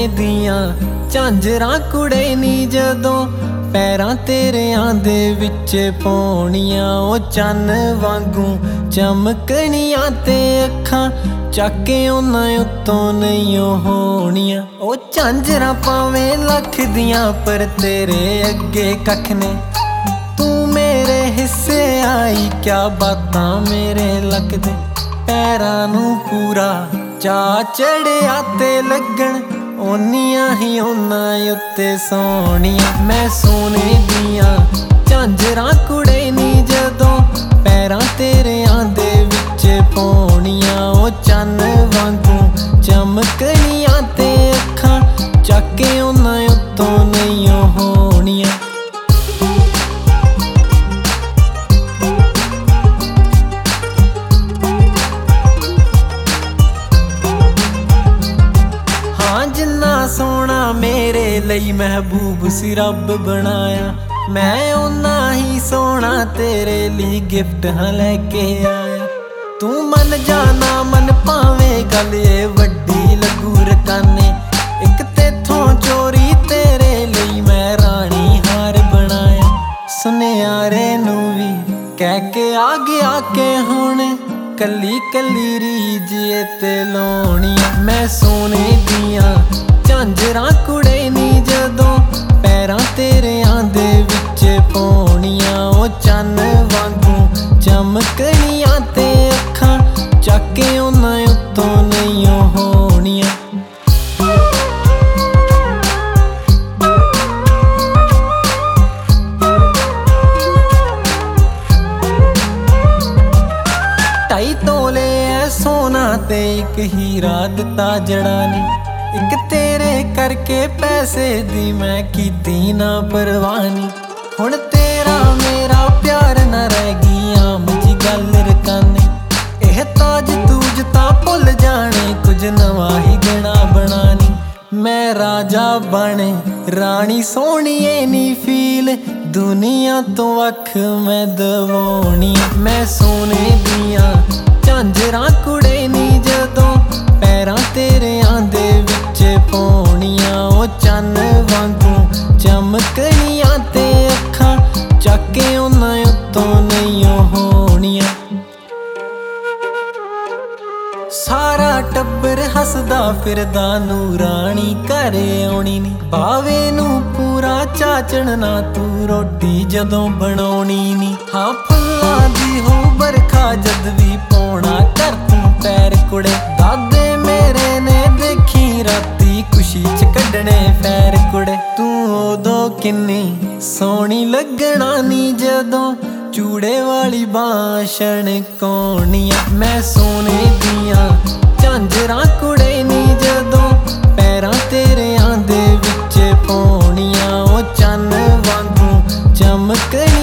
ਦੀਆਂ ਝਾਂਜਰਾਂ ਕੁੜੇ ਨੀ ਜਦੋਂ ਪੈਰਾਂ ਤੇਰਿਆਂ ਦੇ ਵਿੱਚ ਪਾਉਣੀਆਂ। ਉਹ ਚੰਨ ਵਾਂਗੂ ਚਮਕਣੀਆਂ ਤੇ ਅੱਖਾਂ ਚੱਕ ਕੇ ਉਹਨਾਂ ਉੱਤੋਂ ਨਹੀਂ ਹੋਣੀਆਂ। ਉਹ ਝਾਂਜਰਾਂ ਭਾਵੇਂ ਲੱਖ ਦੀਆਂ ਪਰ ਤੇਰੇ ਅੱਗੇ ਕੱਖ ਨੇ। ਤੂੰ ਮੇਰੇ ਹਿੱਸੇ ਆਈ ਕਿਆ ਬਾਤਾਂ ਮੇਰੇ ਲੱਕ ਦੇ। ਪੈਰਾਂ ਨੂੰ ਪੂਰਾ ਚਾ ਚੜਿਆ ਤੇ ਲੱਗਣ ਓਨੀਆਂ ਹੀ ਉਹਨਾਂ ਉੱਤੇ ਸੋਹਣੀਆਂ। ਮੈਂ ਸੋਨੇ ਦੀਆਂ ਝਾਂਜਰਾਂ ਕੁੜੇ ਨੀ ਜਦੋਂ ਪੈਰਾਂ ਤੇਰਿਆਂ ਦੇ ਵਿੱਚ ਪਾਉਣੀਆਂ। ਉਹ ਚੰਨ ਵਾਂਗੂ ਚਮਕਣੀਆਂ ਤੇ ਅੱਖਾਂ ਚੱਕ ਕੇ ਉਹਨਾਂ ਉੱਤੋਂ ਨਹੀਂ ਹੋਣੀਆਂ। ਜਿੰਨਾ ਸੋਹਣਾ ਮੇਰੇ ਲਈ ਮਹਿਬੂਬ ਸੀ ਰੱਬ ਬਣਾਇਆ, ਮੈਂ ਓਨਾ ਹੀ ਸੋਹਣਾ ਤੇਰੇ ਲਈ ਗਿਫਟ ਹਾਂ ਲੈ ਕੇ ਆਇਆ। ਤੂੰ ਮੰਨ ਜਾ ਨਾ ਮੰਨ ਭਾਵੇਂ ਗੱਲ ਏ ਵੱਡੀ ਲੱਗੂ ਰਕਾਨੇ। ਇੱਕ ਤੇਥੋਂ ਚੋਰੀ ਤੇਰੇ ਲਈ ਮੈਂ ਰਾਣੀ ਹਾਰ ਬਣਾਇਆ। ਸੁਨਿਆਰੇ ਨੂੰ ਵੀ ਕਹਿ ਕੇ ਆ ਗਿਆ ਕਿ ਹੁਣ ਕੱਲੀ ਕੱਲੀ ਰੀਝ ਏ ਤੇ ਲਾਉਣੀਆਂ। ਮੈਂ ਸੋਨੇ ਦੀਆਂ ਝਾਂਜਰਾਂ ਕੁੜੇ ਨੀ ਜਦੋਂ ਪੈਰਾਂ ਤੇਰਿਆਂ ਦੇ ਵਿੱਚ ਪਾਉਣੀਆਂ। ਉਹ ਚੰਨ ਵਾਂਗੂ ਚਮਕਣੀਆਂ ਤੇ ਅੱਖਾਂ ਚੱਕ ਕੇ ਉਹਨਾਂ ਉੱਤੋਂ ਨਹੀਂ ਹੋਣੀਆਂ। ਢਾਈ ਤੋਲੇ ਐ ਸੋਨਾ ਤੇ ਇੱਕ ਹੀਰਾ ਦਿੱਤਾ ਜੜਾ ਨੇ। ਇੱਕ ਤੇਰੇ ਕਰਕੇ ਪੈਸੇ ਦੀ ਮੈਂ ਕੀਤੀ ਨਾ ਪਰਵਾਹ। ਹੁਣ ਤੇਰਾ ਮੇਰਾ ਪਿਆਰ ਨਾ ਰਹਿ ਗਈ ਆਮ ਜੀ ਗੱਲ ਰਕਾਨੇ। ਇਹ ਤਾਜ ਤੂਜ ਤਾਂ ਭੁੱਲ ਜਾਣੇ ਕੁਝ ਨਵਾਂ ਹੀ ਦੇਣਾ ਬਣਾਣੀ। ਮੈਂ ਰਾਜਾ ਬਣੇ ਰਾਣੀ ਸੋਹਣੀਏ ਨੀ ਫੀਲ ਦੁਨੀਆ ਤੋਂ ਵੱਖ ਮੈਂ ਦਵਾਉਣੀ। ਮੈਂ ਸੋਨੇ ਦੀਆਂ ਝਾਂਜਰਾਂ ਕੁੜੇ ਨੀ ਜਦੋਂ ਪੈਰਾਂ ਤੇਰਿਆਂ ਦੇ ਵਿੱਚ ਪਾਉਣੀਆਂ। ਉਹ ਚੰਨ ਵਾਂਗੂ ਚਮਕਣੀਆਂ ਤੇ ਅੱਖਾਂ ਚੱਕ ਕੇ ਉਹਨਾਂ ਉੱਤੋਂ ਨਹੀਂ ਹੋਣੀਆਂ। ਸਾਰਾ ਟੱਬਰ ਹੱਸਦਾ ਫਿਰਦਾ ਨੂਰਾਨੀ ਘਰੇ ਆਉਣੀ ਨੀ। ਬਾਵੇ ਨੂੰ ਪੂਰਾ ਚਾਚਣ ਨਾ ਤੂੰ ਰੋਟੀ ਜਦੋਂ ਬਣਾਉਣੀ ਨੀ। ਹਾਂ ਫੁੱਲਾਂ ਦੀ ਹੋ ਬਰਖਾ ਜਦ ਵੀ ਪਾਉਣਾ ਕਰ ਤੂੰ ਪੈਰ ਕੁੜੇ। ਦਾਦੇ ਮੇਰੇ ਨੇ ਦੇਖੀ ਰਾਤੀ ਖੁਸ਼ੀ ਚ ਕੱਢਣੇ ਪੈਰ ਕੁੜੇ। ਤੂੰ ਉਦੋਂ ਕਿੰਨੀ ਸੋਹਣੀ ਲੱਗਣਾ ਨੀ ਜਦੋਂ ਚੂੜੇ ਵਾਲੀ ਬਾਂਸ਼ਣ ਕੌਣੀਆਂ। ਮੈਂ ਸੋਨੇ ਦੀਆਂ ਝਾਂਜਰਾਂ ਕੁੜੇ ਨੀ ਜਦੋਂ ਪੈਰਾਂ ਤੇਰਿਆਂ ਦੇ ਵਿੱਚ ਪਾਉਣੀਆਂ। ਉਹ ਚੰਨ ਵਾਂਗੂ ਚਮਕਣੀ